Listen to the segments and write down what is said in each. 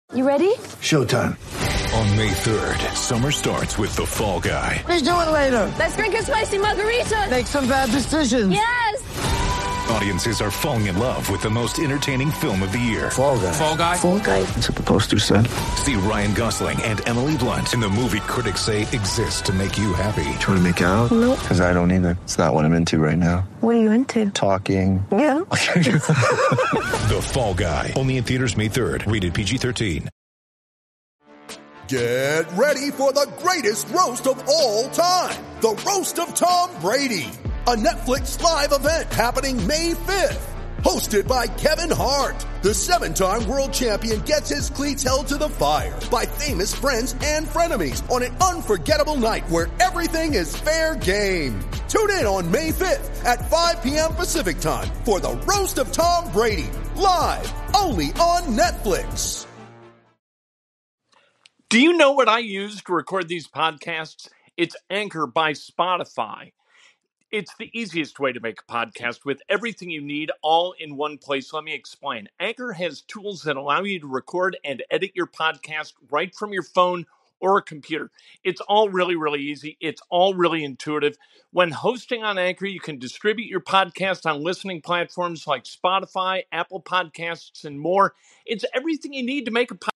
You ready? Showtime. On May 3rd, summer starts with The Fall Guy. Let's do it later. Let's drink a spicy margarita. Make some bad decisions. Yes! Audiences are falling in love with the most entertaining film of the year. Fall Guy. Fall Guy? Fall guy. That's what the poster said. See Ryan Gosling and Emily Blunt in the movie critics say exists to make you happy. Trying to make it out? Nope. Because I don't either. It's not what I'm into right now. What are you into? Talking. Yeah. The Fall Guy. Only in theaters May 3rd. Rated PG-13. Get ready for the greatest roast of all time. The Roast of Tom Brady. A Netflix live event happening May 5th. Hosted by Kevin Hart. The 7-time world champion gets his cleats held to the fire by famous friends and frenemies on an unforgettable night where everything is fair game. Tune in on May 5th at 5 p.m. Pacific time for the Roast of Tom Brady. Live only on Netflix. Do you know what I use to record these podcasts? It's Anchor by Spotify. It's the easiest way to make a podcast with everything you need all in one place. Let me explain. Anchor has tools that allow you to record and edit your podcast right from your phone or a computer. It's all really, really easy. It's all really intuitive. When hosting on Anchor, you can distribute your podcast on listening platforms like Spotify, Apple Podcasts, and more. It's everything you need to make a podcast.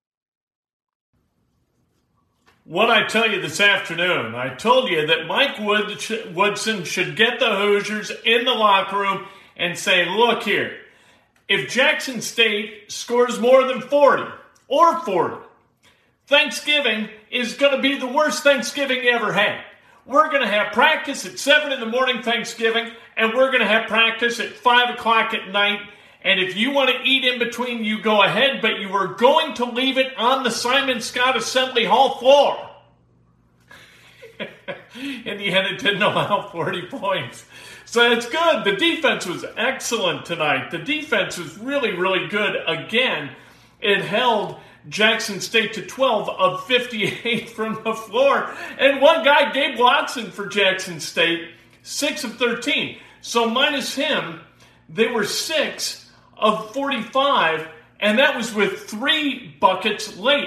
What I tell you this afternoon, I told you that Mike Woodson should get the Hoosiers in the locker room and say, look here, if Jackson State scores more than 40 or 40, Thanksgiving is going to be the worst Thanksgiving you ever had. We're going to have practice at 7 in the morning Thanksgiving, and we're going to have practice at 5 o'clock at night. And if you want to eat in between, you go ahead, but you are going to leave it on the Simon Scott Assembly Hall floor. In the end, it didn't allow 40 points. So it's good. The defense was excellent tonight. The defense was really, really good. Again, it held Jackson State to 12 of 58 from the floor. And one guy, Gabe Watson for Jackson State, 6 of 13. So minus him, they were 6 of 45, and that was with 3 buckets late.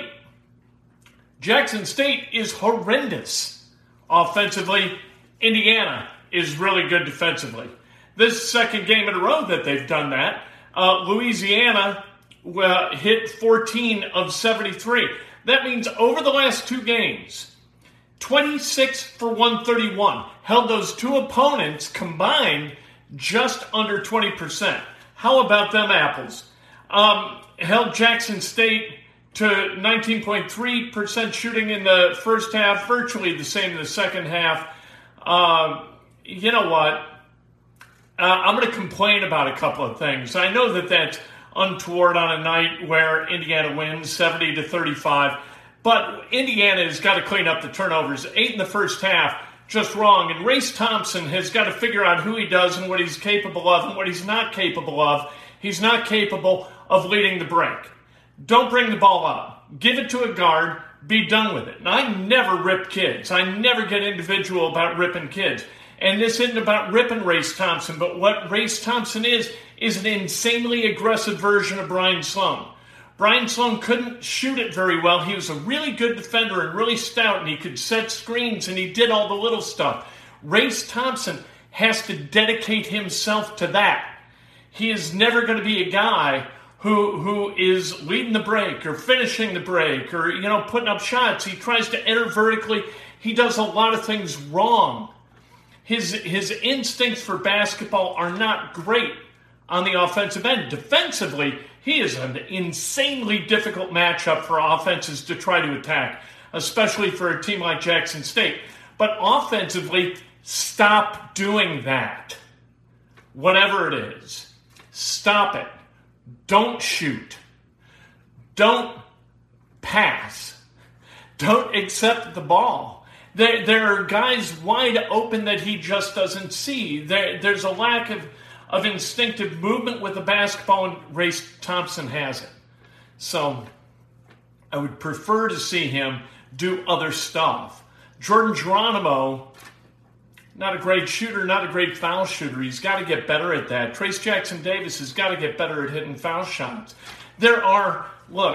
Jackson State is horrendous offensively. Indiana is really good defensively. This is the second game in a row that they've done that. Louisiana hit 14 of 73. That means over the last 2 games, 26 for 131. Held those 2 opponents combined just under 20%. How about them apples? Held Jackson State to 19.3% shooting in the first half, virtually the same in the second half. You know what? I'm going to complain about a couple of things. I know that that's untoward on a night where Indiana wins 70-35, but Indiana has got to clean up the turnovers. 8 in the first half. Just wrong. And Race Thompson has got to figure out who he does and what he's capable of and what he's not capable of. He's not capable of leading the break. Don't bring the ball up. Give it to a guard. Be done with it. And I never rip kids. I never get individual about ripping kids. And this isn't about ripping Race Thompson, but what Race Thompson is an insanely aggressive version of Brian Sloan. Brian Sloan couldn't shoot it very well. He was a really good defender and really stout, and he could set screens, and he did all the little stuff. Race Thompson has to dedicate himself to that. He is never going to be a guy who is leading the break or finishing the break or, putting up shots. He tries to enter vertically. He does a lot of things wrong. His instincts for basketball are not great on the offensive end. Defensively, he is an insanely difficult matchup for offenses to try to attack, especially for a team like Jackson State. But offensively, stop doing that. Whatever it is, stop it. Don't shoot. Don't pass. Don't accept the ball. There are guys wide open that he just doesn't see. There's a lack of instinctive movement with the basketball, and Race Thompson has it. So I would prefer to see him do other stuff. Jordan Geronimo, not a great shooter, not a great foul shooter. He's got to get better at that. Trace Jackson Davis has got to get better at hitting foul shots.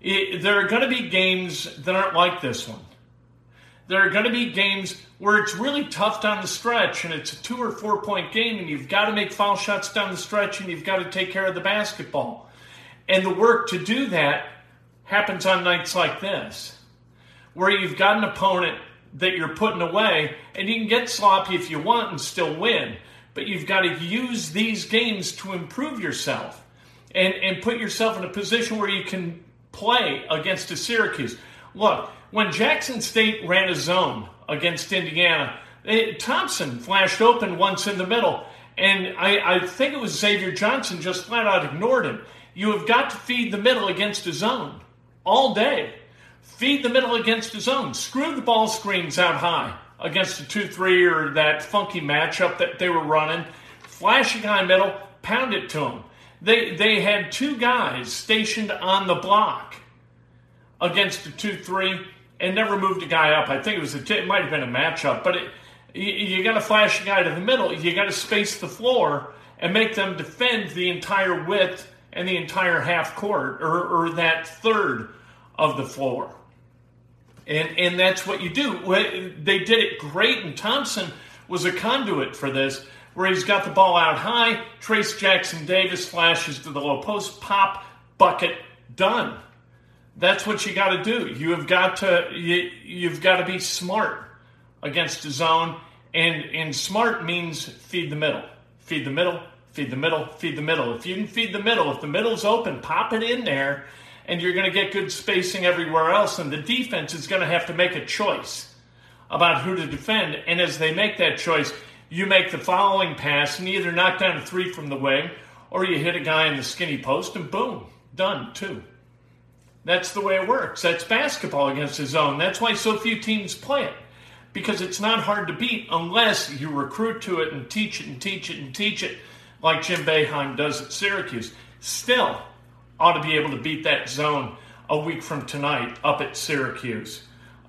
There are going to be games that aren't like this one. There are going to be games where it's really tough down the stretch and it's a 2 or 4 point game and you've got to make foul shots down the stretch and you've got to take care of the basketball. And the work to do that happens on nights like this, where you've got an opponent that you're putting away, and you can get sloppy if you want and still win, but you've got to use these games to improve yourself and put yourself in a position where you can play against a Syracuse. Look, when Jackson State ran a zone against Indiana, Thompson flashed open once in the middle, and I think it was Xavier Johnson just flat out ignored him. You have got to feed the middle against a zone all day. Feed the middle against a zone. Screw the ball screens out high against a 2-3 or that funky matchup that they were running. Flash a guy middle, pound it to him. They had 2 guys stationed on the block against a 2-3 and never moved a guy up. I think it might have been a matchup, but you got to flash a guy to the middle. You got to space the floor and make them defend the entire width and the entire half court or that third of the floor. And that's what you do. They did it great, and Thompson was a conduit for this, where he's got the ball out high, Trace Jackson Davis flashes to the low post, pop, bucket, done. That's what you got to do. You've got to be smart against a zone, and smart means feed the middle. Feed the middle, feed the middle, feed the middle. If you can feed the middle, if the middle's open, pop it in there, and you're going to get good spacing everywhere else, and the defense is going to have to make a choice about who to defend. And as they make that choice, you make the following pass and you either knock down a 3 from the wing or you hit a guy in the skinny post and boom, done, 2. That's the way it works. That's basketball against the zone. That's why so few teams play it, because it's not hard to beat unless you recruit to it and teach it and teach it and teach it like Jim Boeheim does at Syracuse. Still ought to be able to beat that zone a week from tonight up at Syracuse.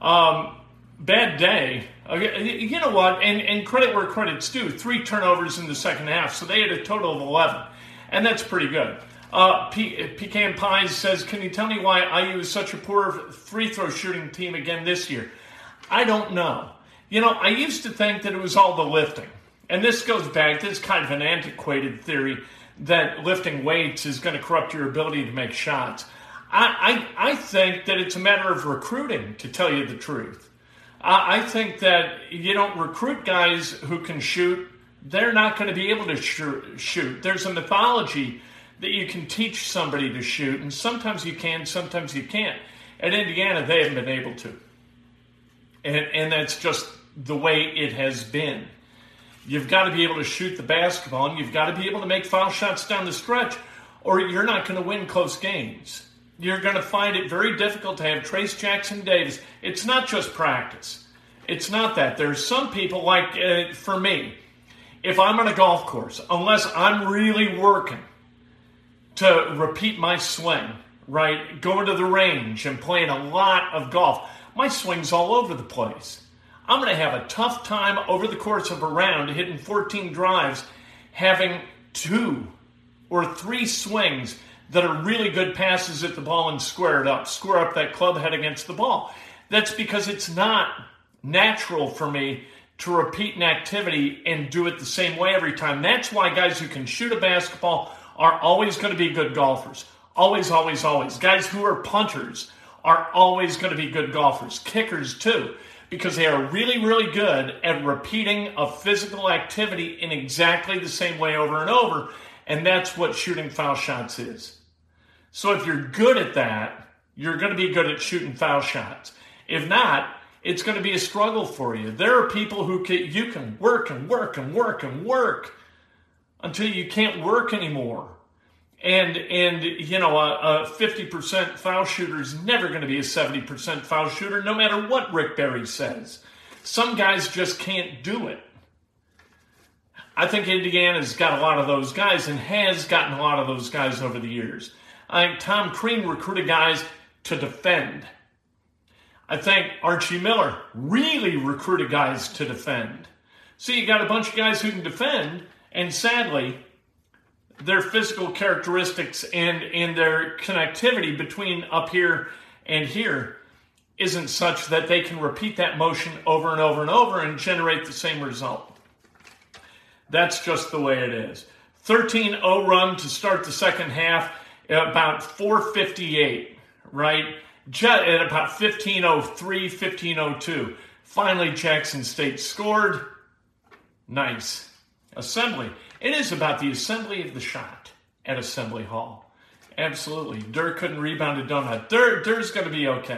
Bad day. You know what? And credit where credit's due. 3 turnovers in the second half, so they had a total of 11. And that's pretty good. Pecan Pies says, can you tell me why IU is such a poor free throw shooting team again this year? I don't know. You know, I used to think that it was all the lifting. And this goes back, this is kind of an antiquated theory that lifting weights is going to corrupt your ability to make shots. I think that it's a matter of recruiting, to tell you the truth. I think that you don't recruit guys who can shoot. They're not going to be able to shoot. There's a mythology that you can teach somebody to shoot, and sometimes you can, sometimes you can't. At Indiana, they haven't been able to. And that's just the way it has been. You've got to be able to shoot the basketball, and you've got to be able to make foul shots down the stretch, or you're not going to win close games. You're going to find it very difficult to have Trace Jackson Davis. It's not just practice. It's not that. There's some people, like for me, if I'm on a golf course, unless I'm really working to repeat my swing, right, going to the range and playing a lot of golf, my swing's all over the place. I'm going to have a tough time over the course of a round hitting 14 drives, having 2 or 3 swings that are really good passes at the ball and square up that club head against the ball. That's because it's not natural for me to repeat an activity and do it the same way every time. That's why guys who can shoot a basketball are always going to be good golfers. Always, always, always. Guys who are punters are always going to be good golfers. Kickers too, because they are really, really good at repeating a physical activity in exactly the same way over and over, and that's what shooting foul shots is. So if you're good at that, you're going to be good at shooting foul shots. If not, it's going to be a struggle for you. There are people who you can work and work and work and work until you can't work anymore. And you know, a 50% foul shooter is never going to be a 70% foul shooter, no matter what Rick Barry says. Some guys just can't do it. I think Indiana's got a lot of those guys and has gotten a lot of those guys over the years. I think Tom Crean recruited guys to defend. I think Archie Miller really recruited guys to defend. So you got a bunch of guys who can defend, and sadly, their physical characteristics and their connectivity between up here and here isn't such that they can repeat that motion over and over and over and generate the same result. That's just the way it is. 13-0 run to start the second half at about 4:58, right? At about 15:03, 15:02. Finally, Jackson State scored. Nice. Assembly. It is about the assembly of the shot at Assembly Hall. Absolutely. Durr couldn't rebound a donut. Durr's going to be okay.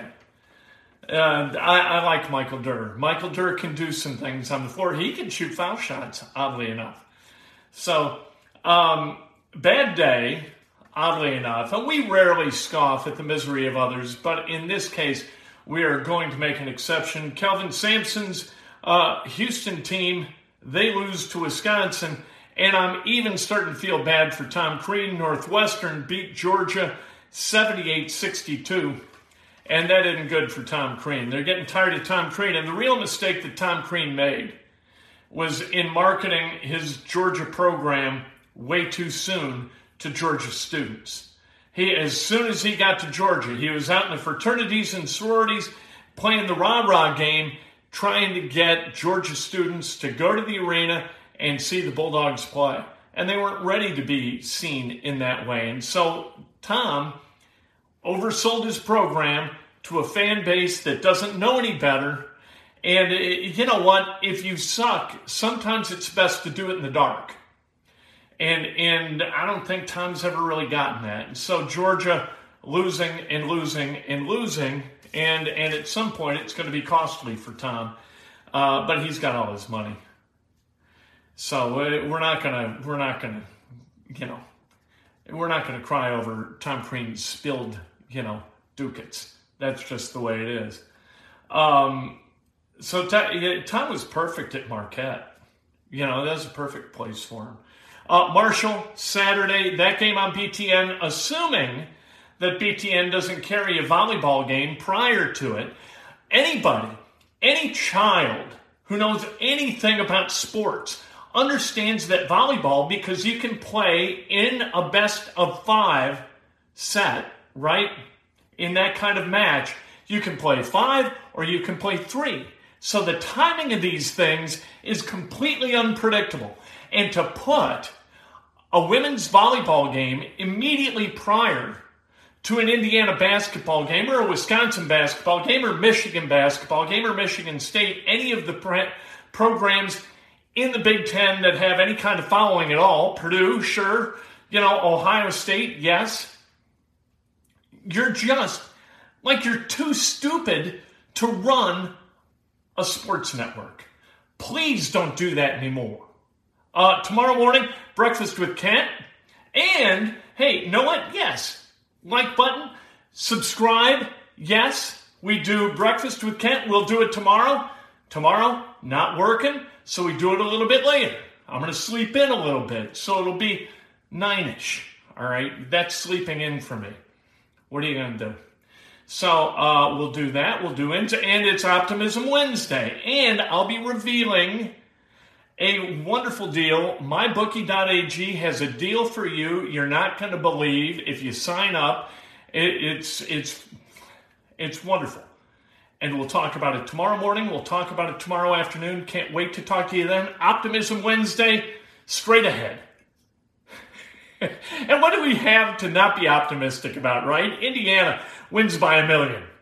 I like Michael Durr. Michael Durr can do some things on the floor. He can shoot foul shots, oddly enough. So, bad day, oddly enough. And we rarely scoff at the misery of others, but in this case, we are going to make an exception. Kelvin Sampson's Houston team, they lose to Wisconsin, and I'm even starting to feel bad for Tom Crean. Northwestern beat Georgia 78-62. And that isn't good for Tom Crean. They're getting tired of Tom Crean. And the real mistake that Tom Crean made was in marketing his Georgia program way too soon to Georgia students. As soon as he got to Georgia, he was out in the fraternities and sororities playing the rah-rah game, trying to get Georgia students to go to the arena and see the Bulldogs play. And they weren't ready to be seen in that way. And so Tom oversold his program to a fan base that doesn't know any better. And you know what? If you suck, sometimes it's best to do it in the dark. And I don't think Tom's ever really gotten that. And so Georgia losing and losing and losing, and at some point it's going to be costly for Tom. But he's got all his money. So we're not gonna cry over Tom Crean's spilled, ducats. That's just the way it is. So Tom was perfect at Marquette. That was a perfect place for him. Marshall, Saturday, that game on BTN, assuming that BTN doesn't carry a volleyball game prior to it. Anybody, any child who knows anything about sports understands that volleyball, because you can play in a best of 5 set, right? In that kind of match, you can play 5 or you can play 3. So the timing of these things is completely unpredictable. And to put a women's volleyball game immediately prior to an Indiana basketball game or a Wisconsin basketball game or Michigan basketball game or Michigan State, any of the programs in the Big Ten that have any kind of following at all, Purdue, sure, Ohio State, yes. You're just, you're too stupid to run a sports network. Please don't do that anymore. Tomorrow morning, Breakfast with Kent. And, hey, you know what? Yes. Like button. Subscribe. Yes. We do Breakfast with Kent. We'll do it tomorrow. Tomorrow, not working, so we do it a little bit later. I'm going to sleep in a little bit, so it'll be 9-ish. All right? That's sleeping in for me. What are you going to do? So we'll do that. We'll do and it's Optimism Wednesday. And I'll be revealing a wonderful deal. MyBookie.ag has a deal for you you're not going to believe if you sign up. It's wonderful. And we'll talk about it tomorrow morning. We'll talk about it tomorrow afternoon. Can't wait to talk to you then. Optimism Wednesday, straight ahead. And what do we have to not be optimistic about, right? Indiana wins by 1 million.